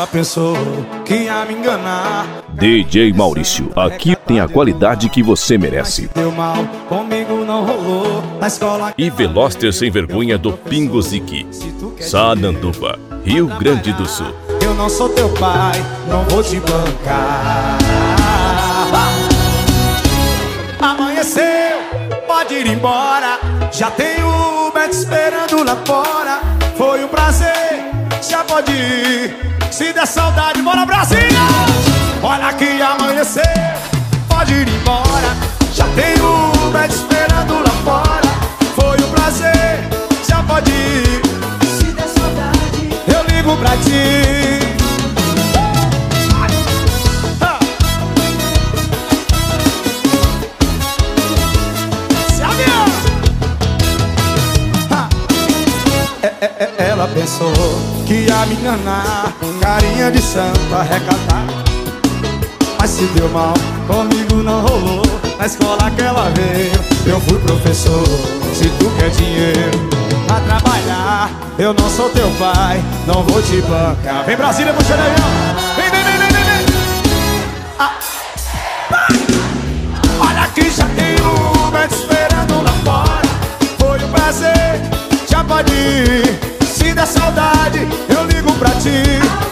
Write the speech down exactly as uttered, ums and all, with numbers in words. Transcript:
pensou que ia me enganar. D J Maurício, aqui tem a qualidade que você merece. Deu mal, comigo não rolou. Na escola E Veloster sem vergonha do Pingo Zique, Sananduva, Rio Grande do Sul. eu não sou teu pai, não vou te bancar. Amanheceu, pode ir embora. Já tem o Uber te esperando lá fora. Foi um prazer, já pode ir. Se der saudade, bora Brasília! Olha que amanheceu, pode ir embora. Já tem o Uber te esperando lá fora. Foi um prazer, já pode ir. Se der saudade, eu ligo pra ti. Ela pensou que ia me enganar, carinha de santa recatada. Mas se deu mal, comigo não rolou. Na escola que ela veio, eu fui professor. Se tu quer dinheiro pra trabalhar, eu não sou teu pai, não vou te bancar. Vem Brasília, puxa de avião. Vem, vem, vem, vem, vem, vem. Ah. Olha que já tem o Uber te esperando lá fora. Foi um prazer, já pode ir. Se der saudade, eu ligo pra ti.